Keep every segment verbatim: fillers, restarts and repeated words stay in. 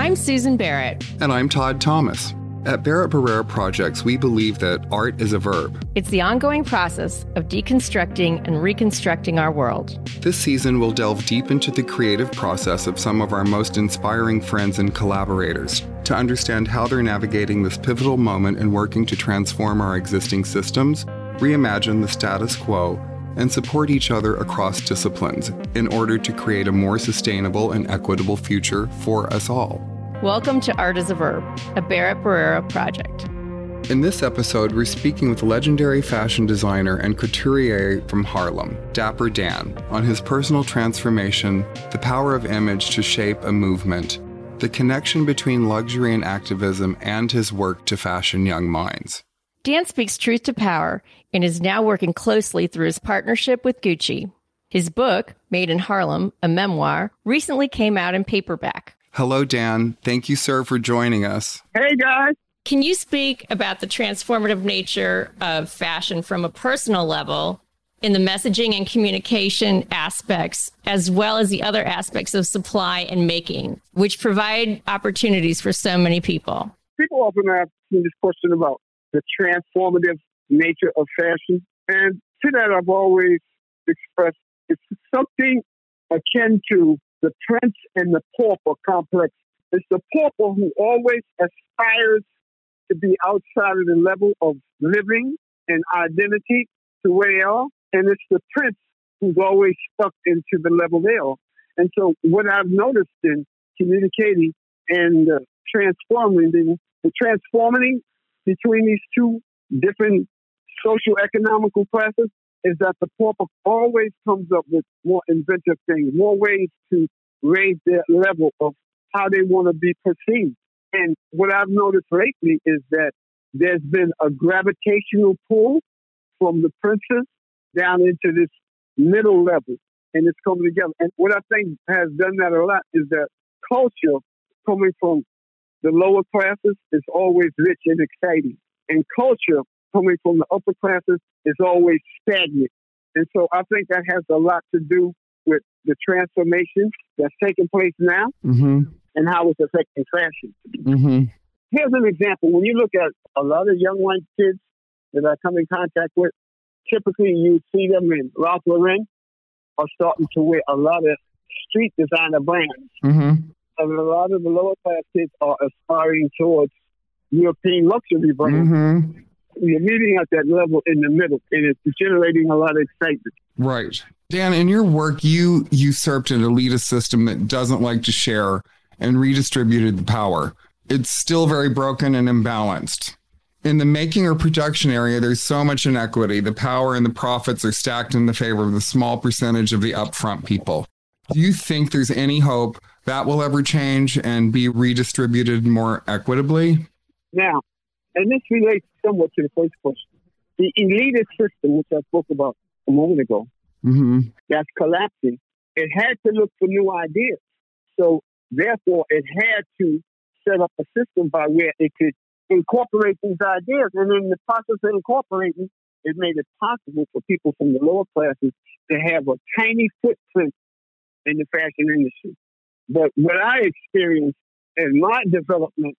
I'm Susan Barrett. And I'm Todd Thomas. At Barrett Barrera Projects, we believe that art is a verb. It's the ongoing process of deconstructing and reconstructing our world. This season, we'll delve deep into the creative process of some of our most inspiring friends and collaborators to understand how they're navigating this pivotal moment in working to transform our existing systems, reimagine the status quo, and support each other across disciplines in order to create a more sustainable and equitable future for us all. Welcome to Art is a Verb, a Barrett Barrera project. In this episode, we're speaking with legendary fashion designer and couturier from Harlem, Dapper Dan, on his personal transformation, the power of image to shape a movement, the connection between luxury and activism, and his work to fashion young minds. Dan speaks truth to power and is now working closely through his partnership with Gucci. His book, Made in Harlem, a memoir, recently came out in paperback. Hello, Dan. Thank you, sir, for joining us. Hey, guys. Can you speak about the transformative nature of fashion from a personal level in the messaging and communication aspects, as well as the other aspects of supply and making, which provide opportunities for so many people? People often ask me this question about the transformative nature of fashion. And to that, I've always expressed it's something akin to the prince and the pauper complex. It's the pauper who always aspires to be outside of the level of living and identity to where they are. And it's the prince who's always stuck into the level they are. And so what I've noticed in communicating and uh, transforming, the, the transforming between these two different social economical classes is that the pauper always comes up with more inventive things, more ways to raise their level of how they want to be perceived. And what I've noticed lately is that there's been a gravitational pull from the princes down into this middle level, and it's coming together. And what I think has done that a lot is that culture coming from the lower classes is always rich and exciting, and culture coming from the upper classes is always stagnant. And so I think that has a lot to do with the transformation that's taking place now mm-hmm. and how it's affecting fashion. Mm-hmm. Here's an example. When you look at a lot of young white kids that I come in contact with, typically you see them in Ralph Lauren are starting to wear a lot of street designer brands. Mm-hmm. And a lot of the lower class kids are aspiring towards European luxury brands. Mm-hmm. You're meeting at that level in the middle, and it's generating a lot of excitement. Right. Dan, in your work, you usurped an elitist system that doesn't like to share and redistributed the power. It's still very broken and imbalanced. In the making or production area, there's so much inequity. The power and the profits are stacked in the favor of the small percentage of the upfront people. Do you think there's any hope that will ever change and be redistributed more equitably? Now, and this relates somewhat to the first question. The elitist system, which I spoke about a moment ago, mm-hmm. that's collapsing, it had to look for new ideas. So, therefore, it had to set up a system by where it could incorporate these ideas. And in the process of incorporating, it made it possible for people from the lower classes to have a tiny footprint in the fashion industry. But what I experienced in my development,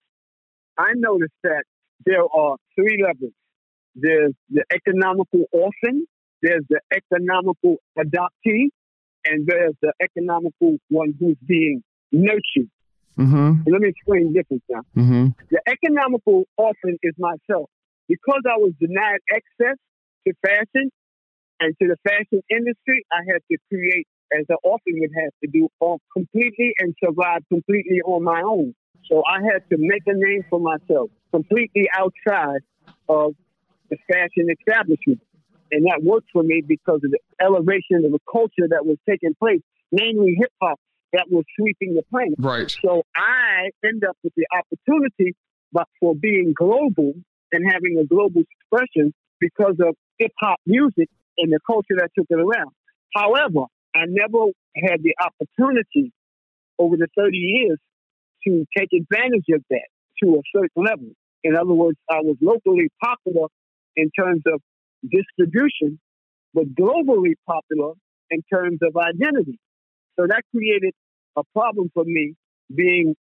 I noticed that there are three levels. There's the economical orphan, there's the economical adoptee, and there's the economical one who's being nurtured. Mm-hmm. Let me explain the difference now. Mm-hmm. The economical orphan is myself. Because I was denied access to fashion and to the fashion industry, I had to create, as an orphan would have to do, all completely and survive completely on my own. So I had to make a name for myself completely outside of the fashion establishment. And that worked for me because of the elevation of the culture that was taking place, namely hip-hop, that was sweeping the planet. Right. So I end up with the opportunity but for being global and having a global expression because of hip-hop music and the culture that took it around. However, I never had the opportunity over the thirty years to take advantage of that to a certain level. In other words, I was locally popular in terms of distribution, but globally popular in terms of identity. So that created a problem for me, being what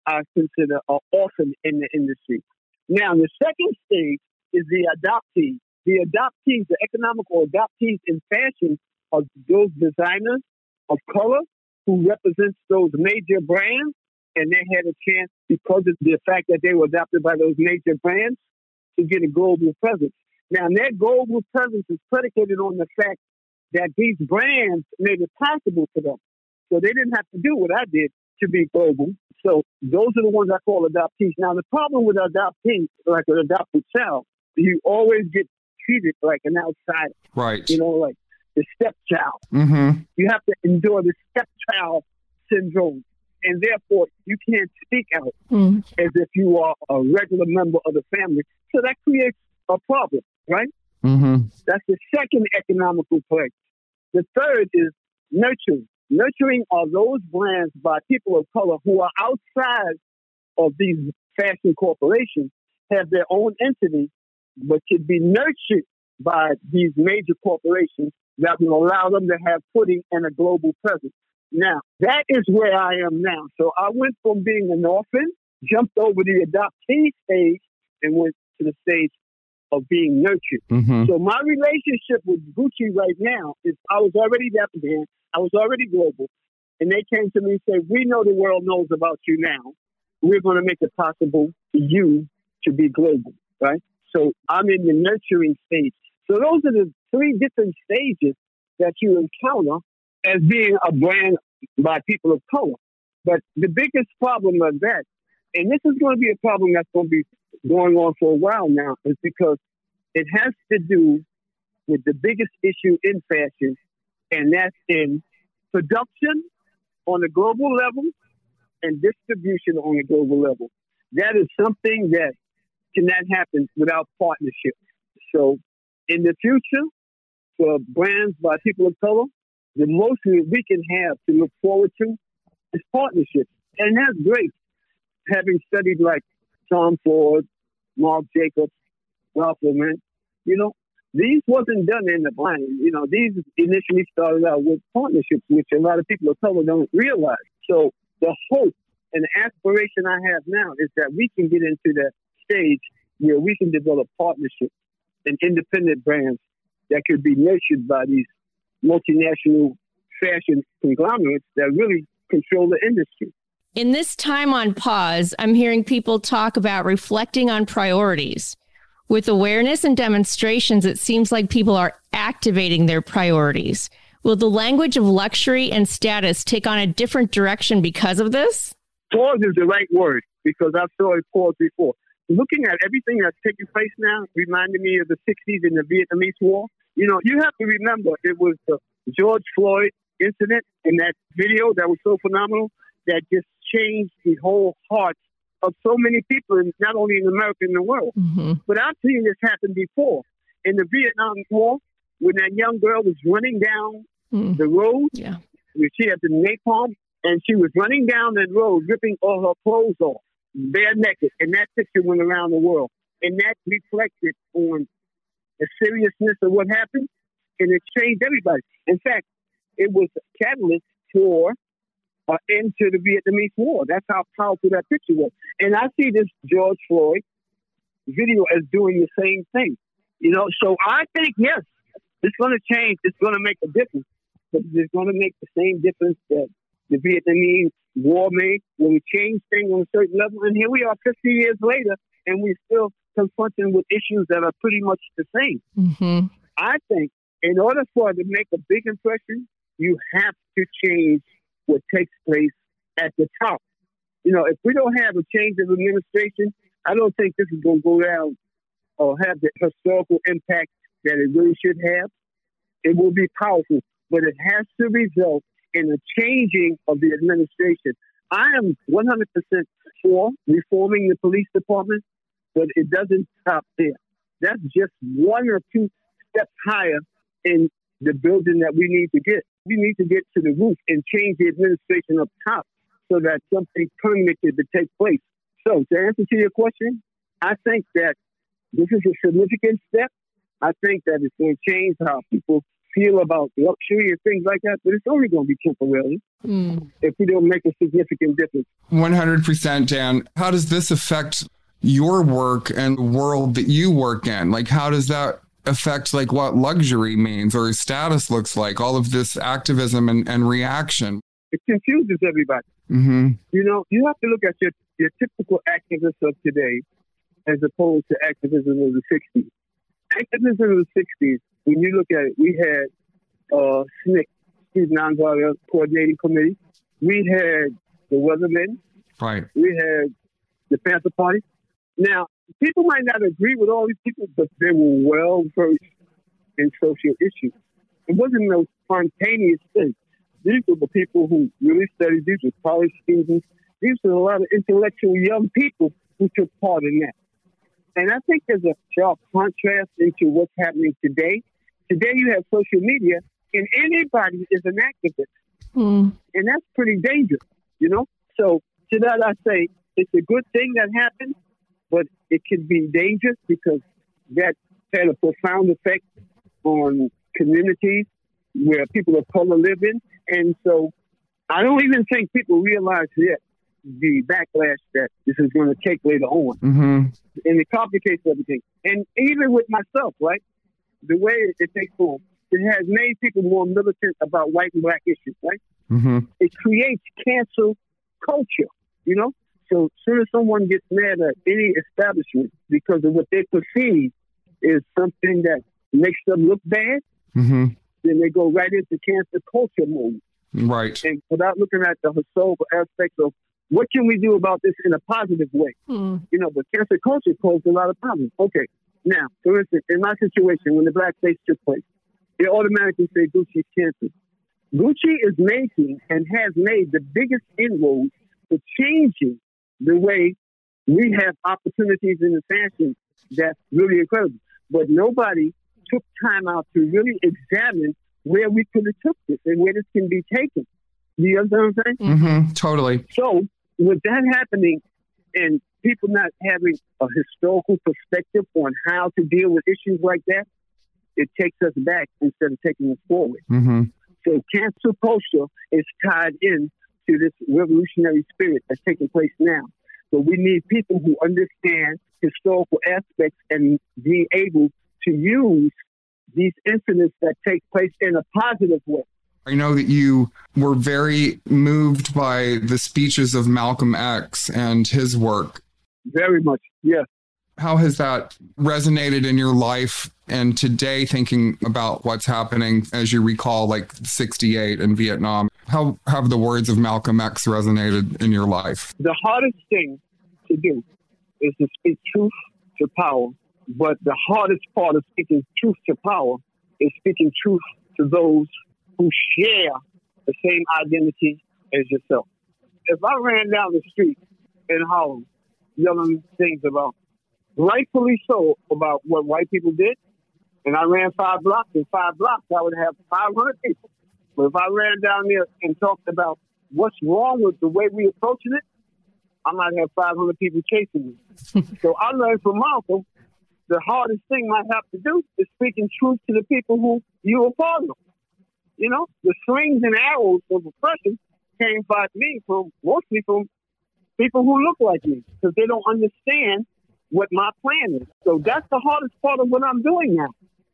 I consider an orphan in the industry. Now, the second stage is the adoptees. The adoptees, the economical adoptees in fashion, are those designers of color who represents those major brands, and they had a chance, because of the fact that they were adopted by those major brands, to get a global presence. Now, their global presence is predicated on the fact that these brands made it possible for them. So they didn't have to do what I did to be global. So those are the ones I call adoptees. Now, the problem with adoptees, like an adopted child, you always get treated like an outsider. Right. You know, like the stepchild. Mm-hmm. You have to endure the stepchild syndrome. And therefore, you can't speak out mm. as if you are a regular member of the family. So that creates a problem, right? Mm-hmm. That's the second economical plague. The third is nurturing. Nurturing are those brands by people of color who are outside of these fashion corporations, have their own entity, but can be nurtured by these major corporations that will allow them to have footing and a global presence. Now, that is where I am now. So I went from being an orphan, jumped over the adoptee stage, and went to the stage of being nurtured. Mm-hmm. So my relationship with Gucci right now is I was already that man. I was already global. And they came to me and said, we know the world knows about you now. We're going to make it possible for you to be global, right? So I'm in the nurturing stage. So those are the three different stages that you encounter as being a brand by people of color. But the biggest problem of that, and this is going to be a problem that's going to be going on for a while now, is because it has to do with the biggest issue in fashion, and that's in production on a global level and distribution on a global level. That is something that cannot happen without partnership. So in the future, for brands by people of color, the most we can have to look forward to is partnerships. And that's great. Having studied like Tom Ford, Marc Jacobs, Ralph Lauren, you know, these wasn't done in the blind. You know, these initially started out with partnerships, which a lot of people of color don't realize. So the hope and the aspiration I have now is that we can get into that stage where we can develop partnerships and independent brands that could be nurtured by these multinational fashion conglomerates that really control the industry. In this time on pause, I'm hearing people talk about reflecting on priorities. With awareness and demonstrations, it seems like people are activating their priorities. Will the language of luxury and status take on a different direction because of this? Pause is the right word, because I've saw it pause before. Looking at everything that's taking place now reminded me of the sixties and the Vietnamese War. You know, you have to remember it was the George Floyd incident in that video that was so phenomenal that just changed the whole heart of so many people, not only in America, in the world. Mm-hmm. But I've seen this happen before. In the Vietnam War, when that young girl was running down mm. the road, yeah. she had the napalm, and she was running down that road, ripping all her clothes off, bare naked, and that picture went around the world. And that reflected on the seriousness of what happened, and it changed everybody. In fact, it was a catalyst for uh, into the Vietnamese War. That's how powerful that picture was. And I see this George Floyd video as doing the same thing. You know, so I think, yes, it's going to change. It's going to make a difference. But it's going to make the same difference that the Vietnamese War made when we changed things on a certain level. And here we are fifty years later, and we're still confronting with issues that are pretty much the same. Mm-hmm. I think in order for it to make a big impression, you have to change what takes place at the top. You know, if we don't have a change of administration, I don't think this is going to go down or have the historical impact that it really should have. It will be powerful, but it has to result in a changing of the administration. I am one hundred percent for reforming the police department, but it doesn't stop there. That's just one or two steps higher in the building that we need to get. We need to get to the roof and change the administration up top so that something permanent can take place. So to answer to your question, I think that this is a significant step. I think that it's going to change how people feel about luxury and things like that, but it's only going to be temporary mm. if we don't make a significant difference. one hundred percent, Dan. How does this affect your work and the world that you work in? Like, how does that affect like what luxury means or status looks like, all of this activism and, and reaction? It confuses everybody. Mm-hmm. You know, you have to look at your, your typical activists of today as opposed to activism of the sixties. Activism of the sixties, when you look at it, we had uh, S N C C, Student Non-Violent Coordinating Committee. We had the Weathermen. Right. We had the Panther Party. Now, people might not agree with all these people, but they were well versed in social issues. It wasn't no spontaneous thing. These were the people who really studied. These were college students. These were a lot of intellectual young people who took part in that. And I think there's a sharp contrast into what's happening today. Today you have social media, and anybody is an activist. Mm. And that's pretty dangerous, you know? So to that I say, it's a good thing that happened, but it can be dangerous because that had a profound effect on communities where people of color live in. And so I don't even think people realize yet the backlash that this is going to take later on. Mm-hmm. And it complicates everything. And even with myself, right, the way it takes form, it has made people more militant about white and black issues, right? Mm-hmm. It creates cancel culture, you know? So as soon as someone gets mad at any establishment because of what they perceive is something that makes them look bad, mm-hmm. then they go right into cancel culture mode. Right. And without looking at the historical aspects of what can we do about this in a positive way? Mm. You know, but cancel culture caused a lot of problems. Okay. Now, for instance, in my situation, when the blackface took place, they automatically say Gucci's canceled. Gucci is making and has made the biggest inroads for changing the way we have opportunities in the fashion. That's really incredible. But nobody took time out to really examine where we could have took this and where this can be taken. Do you understand what I'm saying? Mm-hmm, totally. So with that happening and people not having a historical perspective on how to deal with issues like that, it takes us back instead of taking us forward. Mm-hmm. So cancel culture is tied in to this revolutionary spirit that's taking place now. So we need people who understand historical aspects and being able to use these incidents that take place in a positive way. I know that you were very moved by the speeches of Malcolm X and his work. Very much, yes. How has that resonated in your life and today, thinking about what's happening as you recall, like sixty-eight in Vietnam? How have the words of Malcolm X resonated in your life? The hardest thing to do is to speak truth to power. But the hardest part of speaking truth to power is speaking truth to those who share the same identity as yourself. If I ran down the street in Harlem yelling things about, rightfully so, about what white people did, and I ran five blocks, in five blocks I would have five hundred people. But if I ran down there and talked about what's wrong with the way we're approaching it, I might have five hundred people chasing me. So I learned from Malcolm, the hardest thing I have to do is speaking truth to the people who you are part of. You know, the slings and arrows of oppression came by me from mostly from people who look like me because they don't understand what my plan is. So that's the hardest part of what I'm doing now.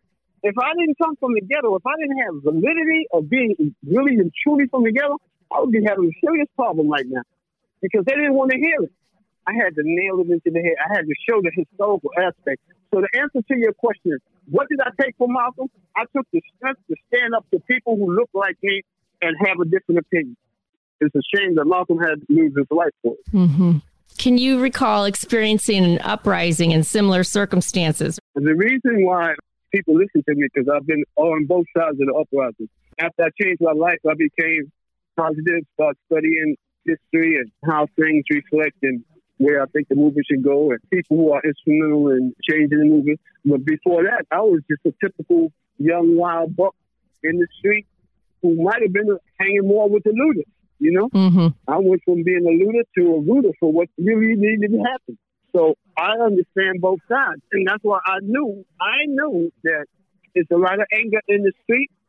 If I didn't come from the ghetto, if I didn't have validity of being really and truly from the ghetto, I would be having a serious problem right now because they didn't want to hear it. I had to nail it into the head. I had to show the historical aspect. So the answer to your question is, what did I take from Malcolm? I took the strength to stand up to people who look like me and have a different opinion. It's a shame that Malcolm had to lose his life for it. Mm-hmm. Can you recall experiencing an uprising in similar circumstances? The reason why people listen to me, because I've been on both sides of the uprising. After I changed my life, I became positive, started studying history and how things reflect and where I think the movement should go and people who are instrumental in changing the movement. But before that, I was just a typical young wild buck in the street who might have been hanging more with the looters, you know? Mm-hmm. I went from being a looter to a rooter for what really needed to happen. So I understand both sides. And that's why I knew, I knew that there's a lot of anger in the street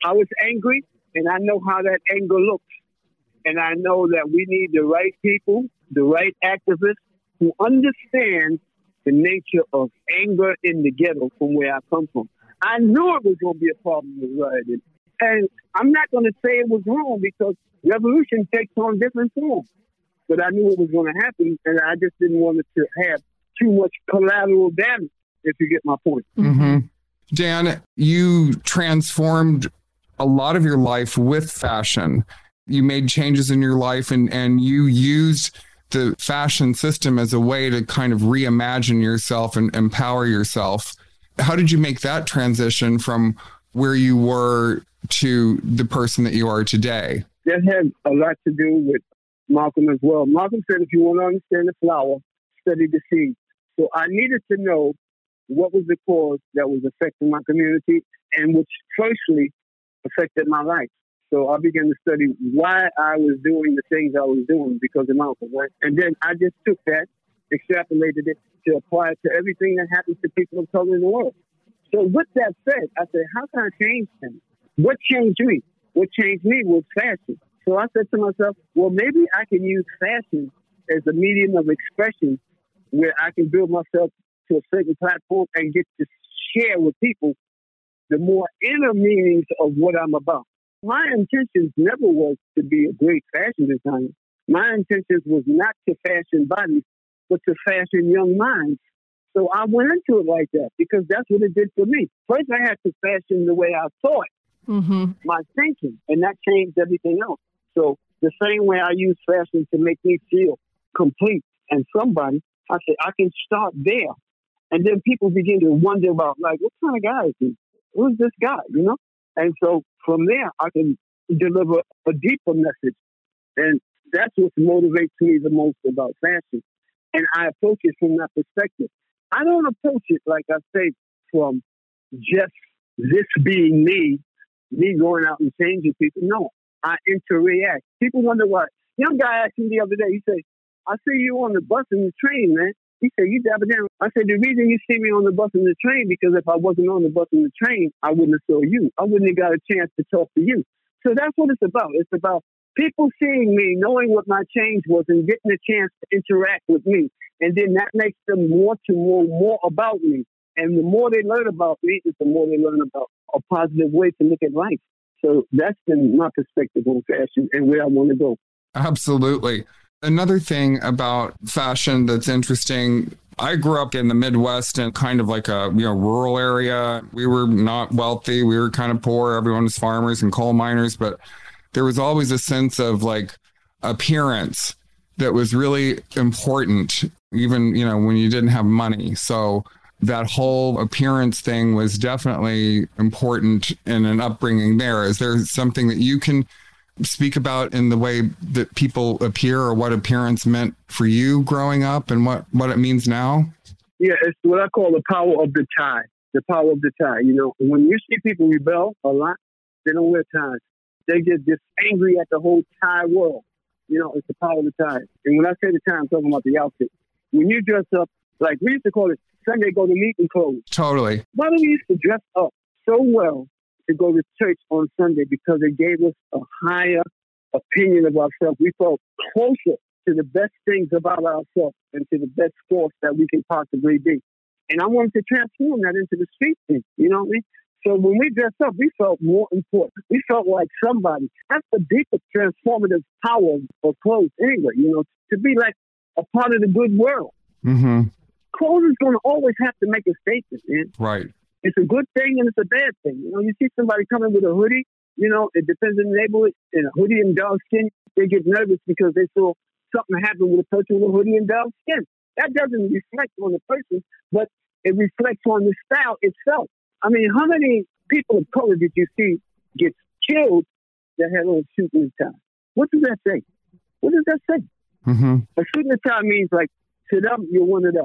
I was angry, and I know how that anger looks. And I know that we need the right people, the right activists who understand the nature of anger in the ghetto from where I come from. I knew it was going to be a problem with rioting. And I'm not going to say it was wrong because revolution takes on different forms. But I knew it was going to happen, and I just didn't want it to have too much collateral damage, if you get my point. Mm-hmm. Dan, you transformed a lot of your life with fashion. You made changes in your life, and, and you used the fashion system as a way to kind of reimagine yourself and empower yourself. How did you make that transition from where you were to the person that you are today? That had a lot to do with Malcolm as well. Malcolm said, if you want to understand the flower, study the seed. So I needed to know what was the cause that was affecting my community and which firstly affected my life. So I began to study why I was doing the things I was doing because of Malcolm, right? And then I just took that, extrapolated it to apply it to everything that happens to people of color in the world. So with that said, I said, how can I change things? What changed me? What changed me was fashion. So I said to myself, well, maybe I can use fashion as a medium of expression where I can build myself to a certain platform and get to share with people the more inner meanings of what I'm about. My intentions never was to be a great fashion designer. My intentions was not to fashion bodies, but to fashion young minds. So I went into it like that because that's what it did for me. First, I had to fashion the way I thought, mm-hmm. my thinking, and that changed everything else. So the same way I use fashion to make me feel complete and somebody, I said, I can start there. And then people begin to wonder about, like, what kind of guy is he? Who's this guy, you know? And so from there, I can deliver a deeper message. And that's what motivates me the most about fashion. And I approach it from that perspective. I don't approach it, like I say, from just this being me, me going out and changing people. No, I interact. People wonder why. Young guy asked me the other day, he said, I see you on the bus and the train, man. He said, you dabbing down. I said, the reason you see me on the bus and the train, because if I wasn't on the bus and the train, I wouldn't have saw you. I wouldn't have got a chance to talk to you. So that's what it's about. It's about people seeing me, knowing what my change was, and getting a chance to interact with me. And then that makes them want to know more about me. And the more they learn about me, is the more they learn about a positive way to look at life. So that's been my perspective on fashion and where I want to go. Absolutely. Another thing about fashion that's interesting, I grew up in the Midwest in kind of like a you know rural area. We were not wealthy. We were kind of poor. Everyone was farmers and coal miners, but there was always a sense of like appearance that was really important, even, you know, when you didn't have money. So that whole appearance thing was definitely important in an upbringing there. Is there something that you can speak about in the way that people appear or what appearance meant for you growing up and what, what it means now? Yeah, it's what I call the power of the tie. The power of the tie. You know, when you see people rebel a lot, they don't wear ties. They get just angry at the whole tie world. You know, it's the power of the tie. And when I say the tie, I'm talking about the outfit. When you dress up, like we used to call it Sunday go to meeting clothes. Totally. Why do we used to dress up so well to go to church on Sunday? Because it gave us a higher opinion of ourselves. We felt closer to the best things about ourselves and to the best force that we can possibly be. And I wanted to transform that into the street thing. You know what I mean? So when we dressed up, we felt more important. We felt like somebody. That's the deeper transformative power of clothes anyway, you know, to be like a part of the good world. Mm-hmm. Clothes is going to always have to make a statement, man. Right. It's a good thing and it's a bad thing. You know, you see somebody coming with a hoodie, you know, it depends on the neighborhood, in a hoodie and dark skin, they get nervous because they saw something happen with a person with a hoodie and dark skin. That doesn't reflect on the person, but it reflects on the style itself. I mean, how many people of color did you see get killed that had on a suit and tie? What does that say? What does that say? Mm-hmm. A suit and tie means like, to them, you're one of them.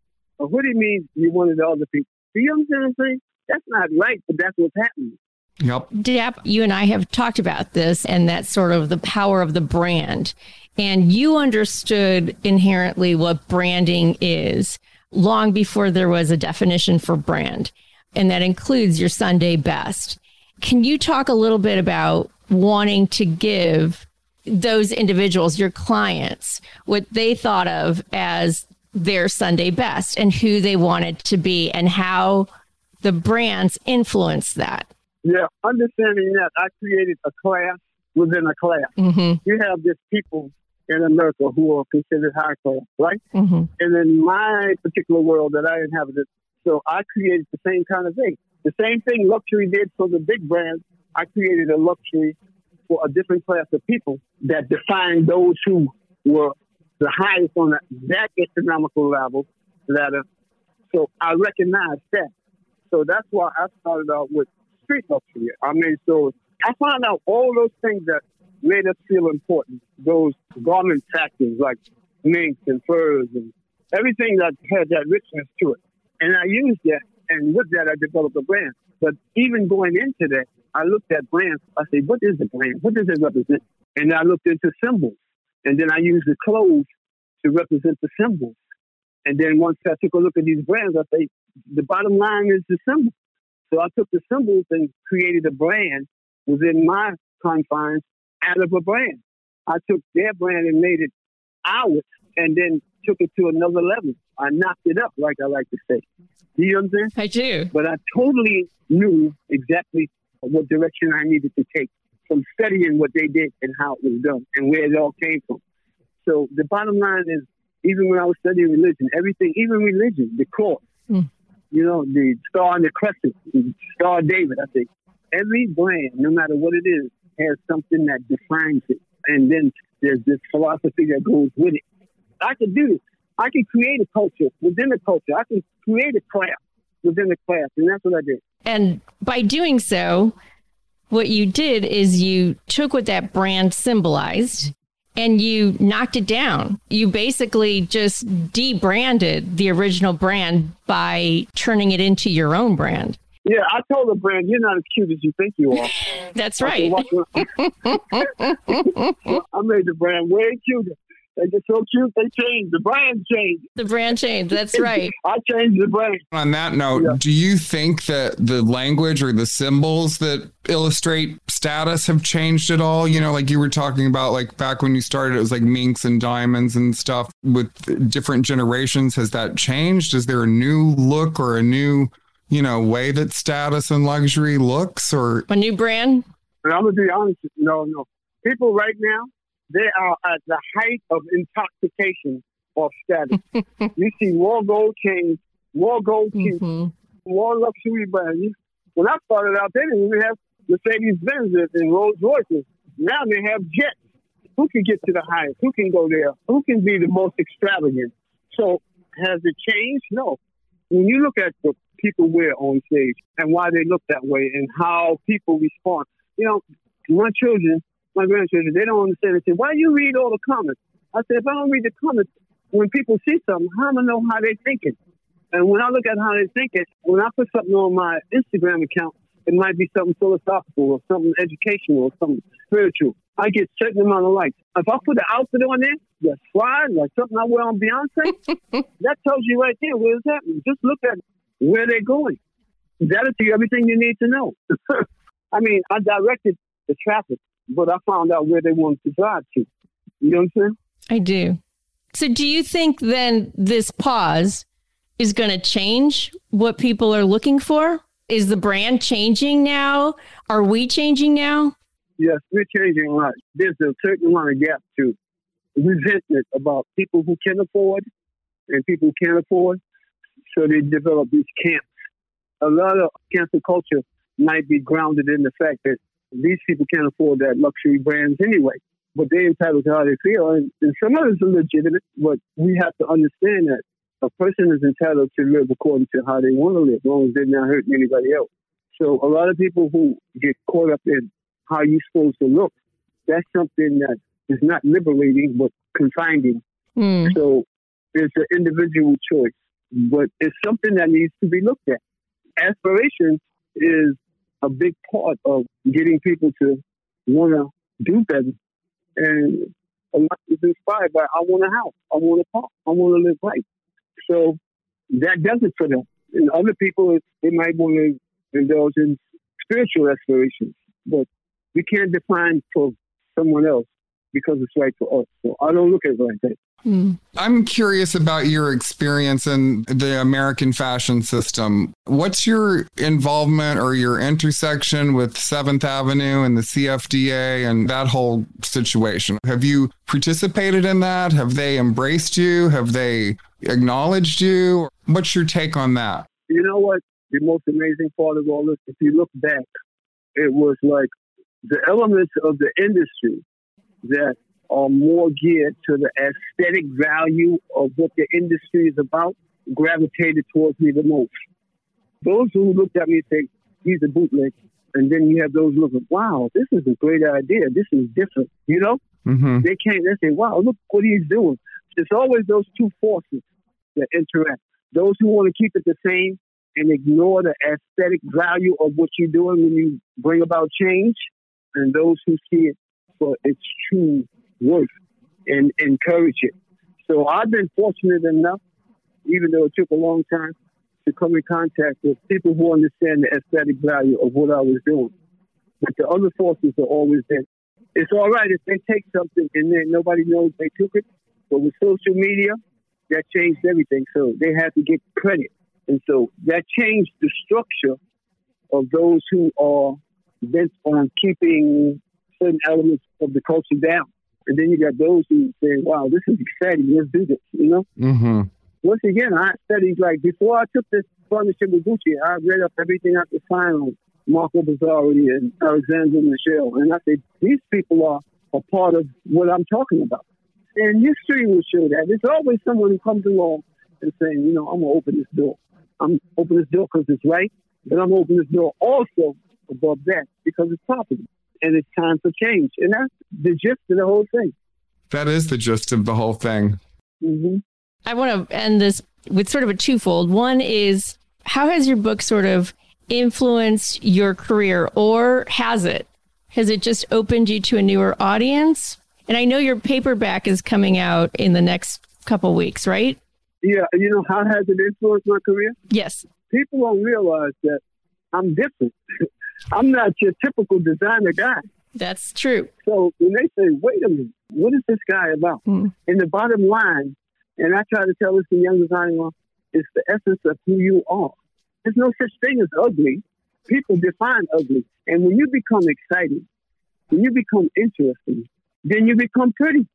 A hoodie means you're one of the other people. Do you understand what I'm saying? That's not right, but that's what's happening. Yep. Dap, you and I have talked about this, and that's sort of the power of the brand. And you understood inherently what branding is long before there was a definition for brand. And that includes your Sunday best. Can you talk a little bit about wanting to give those individuals, your clients, what they thought of as their Sunday best and who they wanted to be and how the brands influenced that? Yeah, understanding that I created a class within a class. Mm-hmm. You have these people in America who are considered high class, right? Mm-hmm. And in my particular world that I inhabited, so I created the same kind of thing. The same thing luxury did for the big brands. I created a luxury for a different class of people that defined those who were the highest on that, that economical level ladder. So I recognized that. So that's why I started out with street luxury. I mean, so I found out all those things that made us feel important. Those garment factors like minks and furs and everything that had that richness to it. And I used that, and with that, I developed a brand. But even going into that, I looked at brands. I said, what is the brand? What does it represent? And I looked into symbols. And then I used the clothes to represent the symbols. And then once I took a look at these brands, I say, the bottom line is the symbol. So I took the symbols and created a brand within my confines out of a brand. I took their brand and made it ours and then took it to another level. I knocked it up, like I like to say. Do you understand? I do. But I totally knew exactly what direction I needed to take from studying what they did and how it was done and where it all came from. So the bottom line is, even when I was studying religion, everything, even religion, the cross, mm. you know, the star and the crescent, the Star of David, I think, every brand, no matter what it is, has something that defines it. And then there's this philosophy that goes with it. I could do this. I can create a culture within a culture. I can create a class within a class, and that's what I did. And by doing so, what you did is you took what that brand symbolized and you knocked it down. You basically just debranded the original brand by turning it into your own brand. Yeah, I told the brand, you're not as cute as you think you are. That's right. I made the brand way cuter. They get so cute, they changed. The brand changed. The brand changed. That's right. I changed the brand. On that note, yeah. Do you think that the language or the symbols that illustrate status have changed at all? You know, like you were talking about, like back when you started, it was like minks and diamonds and stuff with different generations. Has that changed? Is there a new look or a new, you know, way that status and luxury looks, or a new brand? And I'm going to be honest. No, no. People right now, they are at the height of intoxication of status. You see more gold chains, more gold teeth, mm-hmm. more luxury brands. When I started out, they didn't even have Mercedes-Benz and Rolls Royces. Now they have jets. Who can get to the highest? Who can go there? Who can be the most extravagant? So has it changed? No. When you look at the people wear on stage and why they look that way and how people respond, you know, my children, my grandchildren, they don't understand. They say, why do you read all the comments? I said, if I don't read the comments, when people see something, how am I know how they're thinking? And when I look at how they're thinking, when I put something on my Instagram account, it might be something philosophical or something educational or something spiritual. I get a certain amount of likes. If I put an outfit on there that's fly, like something I wear on Beyonce, that tells you right there where it's happening. Just look at where they're going. That'll tell you everything you need to know. I mean, I directed the traffic, but I found out where they wanted to drive to. You know what I'm saying? I do. So do you think then this pause is going to change what people are looking for? Is the brand changing now? Are we changing now? Yes, we're changing a lot. There's a certain amount of gap to resentment about people who can afford and people who can't afford. So they develop these camps. A lot of cancel culture might be grounded in the fact that these people can't afford that luxury brands anyway, but they're entitled to how they feel. And, and some of it is legitimate, but we have to understand that a person is entitled to live according to how they want to live, as long as they're not hurting anybody else. So a lot of people who get caught up in how you're supposed to look, that's something that is not liberating, but confining. Mm. So it's an individual choice, but it's something that needs to be looked at. Aspiration is a big part of getting people to want to do better. And a lot is inspired by, I want a house, I want a car, I want to live right. So that does it for them. And other people, they might want to indulge in spiritual aspirations, but we can't define for someone else because it's right for us. So I don't look at it like that. Mm. I'm curious about your experience in the American fashion system. What's your involvement or your intersection with seventh Avenue and the C F D A and that whole situation? Have you participated in that? Have they embraced you? Have they acknowledged you? What's your take on that? You know what? The most amazing part of all this, if you look back, it was like the elements of the industry that are more geared to the aesthetic value of what the industry is about gravitated towards me the most. Those who looked at me and say, he's a bootleg. And then you have those looking, wow, this is a great idea. This is different. You know, mm-hmm. they can't, they say, wow, look what he's doing. It's always those two forces that interact. Those who want to keep it the same and ignore the aesthetic value of what you're doing when you bring about change, and those who see it for its true worth and encourage it. So I've been fortunate enough, even though it took a long time, to come in contact with people who understand the aesthetic value of what I was doing. But the other forces are always there. It's all right if they take something and then nobody knows they took it, but with social media, that changed everything. So they had to get credit. And so that changed the structure of those who are bent on keeping certain elements of the culture down. And then you got those who say, wow, this is exciting. Let's do this, you know? Mm-hmm. Once again, I studied, like, before I took this partnership with Gucci, I read up everything I could find on Marco Bizzarri and Alexander Michelle. And I said, these people are a part of what I'm talking about. And history will show that. There's always someone who comes along and saying, you know, I'm going to open this door. I'm open this door because it's right, but I'm open this door also above that because it's popular. And it's time for change. And that's the gist of the whole thing. That is the gist of the whole thing. Mm-hmm. I want to end this with sort of a twofold. One is, how has your book sort of influenced your career, or has it? Has it just opened you to a newer audience? And I know your paperback is coming out in the next couple weeks, right? Yeah. You know, how has it influenced my career? Yes. People don't realize that I'm different. I'm not your typical designer guy. That's true. So when they say, wait a minute, what is this guy about? Mm. And the bottom line, and I try to tell this to young designers, it's the essence of who you are. There's no such thing as ugly. People define ugly. And when you become exciting, when you become interesting, then you become pretty.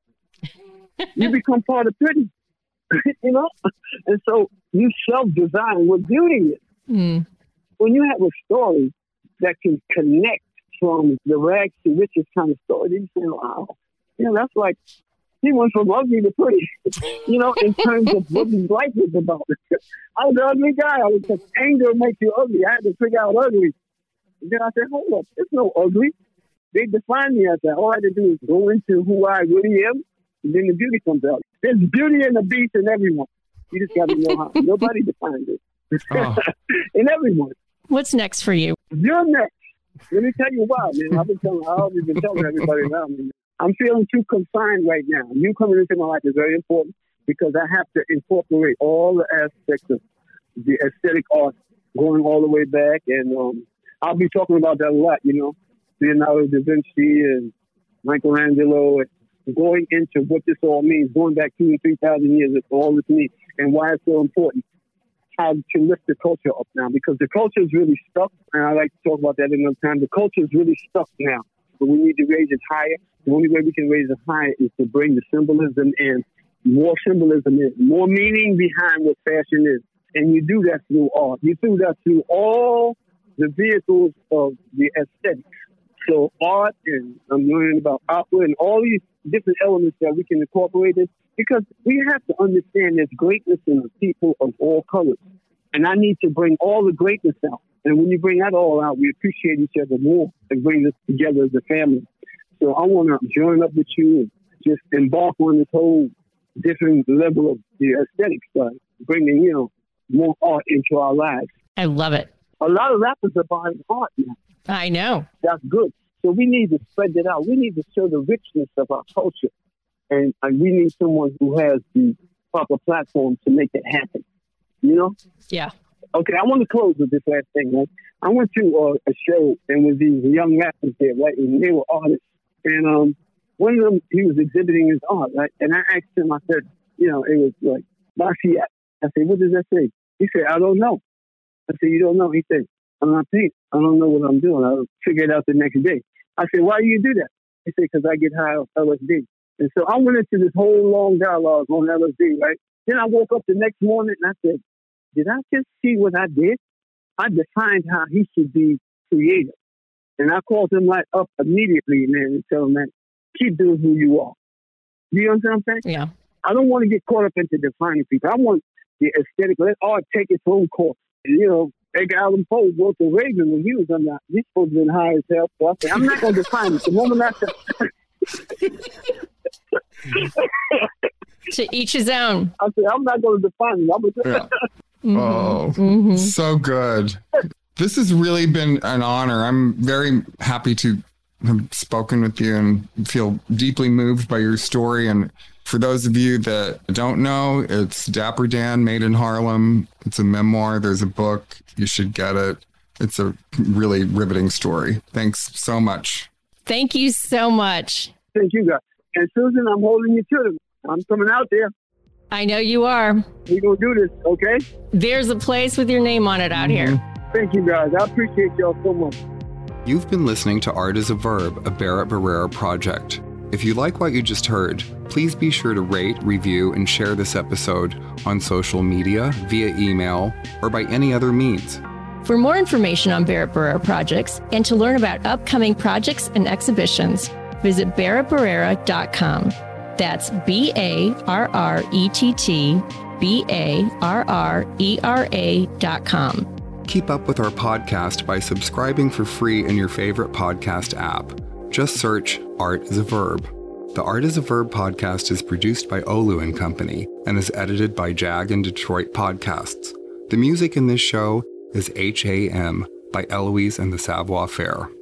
You become part of pretty. You know? And so you self-design what beauty is. Mm. When you have a story that can connect from the rags to riches kind of story, then you say, wow, you know, that's like, he went from ugly to pretty, you know, in terms of what his life was about. I was an ugly guy. I was just, anger makes you ugly. I had to figure out ugly. And then I said, hold up, there's no ugly. They define me as that. All I had to do is go into who I really am, and then the beauty comes out. There's beauty and the beast in everyone. You just got to know how. Nobody defines it. Oh. In everyone. What's next for you? You're next. Let me tell you why, man. I've been telling, I've always been telling everybody around me. I'm feeling too confined right now. You coming into my life is very important because I have to incorporate all the aspects of the aesthetic art going all the way back. And um, I'll be talking about that a lot, you know, Leonardo da Vinci and Michelangelo, and going into what this all means, going back two and three thousand years, of all this means, and why it's so important. How to lift the culture up now, because the culture is really stuck, and I like to talk about that another time. The culture is really stuck now, but we need to raise it higher. The only way we can raise it higher is to bring the symbolism in, more symbolism in, more meaning behind what fashion is. And you do that through art. You do that through all the vehicles of the aesthetics. So art, and I'm learning about opera and all these different elements that we can incorporate in, because we have to understand there's greatness in the people of all colors. And I need to bring all the greatness out. And when you bring that all out, we appreciate each other more and bring us together as a family. So I want to join up with you and just embark on this whole different level of the aesthetic side, bringing, you know, more art into our lives. I love it. A lot of rappers are buying art now. I know. That's good. So we need to spread it out. We need to show the richness of our culture. And, and we need someone who has the proper platform to make it happen. You know? Yeah. Okay, I want to close with this last thing, right? I went to uh, a show and with these young rappers there, right? And they were artists. And um, one of them, he was exhibiting his art, right? And I asked him, I said, you know, it was like, Basquiat. I said, what does that say? He said, I don't know. I said, you don't know? He said, I'm not painting. I don't know what I'm doing. I'll figure it out the next day. I said, why do you do that? He said, because I get high off L S D. And so I went into this whole long dialogue on L S D, right? Then I woke up the next morning and I said, did I just see what I did? I defined how he should be creative. And I called him right up immediately, man, and tell him, man, keep doing who you are. You understand what I'm saying? Yeah. I don't want to get caught up into defining people. I want the aesthetic. Let art take its own course. And, you know, Edgar Allan Poe wrote The Raven when he was on that. He's supposed to be high as hell. So I said, I'm not going to define it. The moment I said... To each his own. I said, I'm not going to define it. I'm going to... Yeah. Mm-hmm. Oh, mm-hmm. So good. This has really been an honor. I'm very happy to have spoken with you and feel deeply moved by your story. And for those of you that don't know, it's Dapper Dan, Made in Harlem. It's a memoir. There's a book. You should get it. It's a really riveting story. Thanks so much. Thank you so much. Thank you, guys. And Susan, I'm holding you to them. I'm coming out there. I know you are. We're going to do this, okay? There's a place with your name on it out Mm-hmm. here. Thank you, guys. I appreciate y'all so much. You've been listening to Art is a Verb, a Barrett Barrera project. If you like what you just heard, please be sure to rate, review, and share this episode on social media, via email, or by any other means. For more information on Barrett Barrera projects and to learn about upcoming projects and exhibitions, visit barrett barrera dot com. That's B A R R E T T B A R R E R A dot com. Keep up with our podcast by subscribing for free in your favorite podcast app. Just search Art is a Verb. The Art is a Verb podcast is produced by Olu and Company and is edited by Jag and Detroit Podcasts. The music in this show is H A M by Eloise and the Savoir Faire.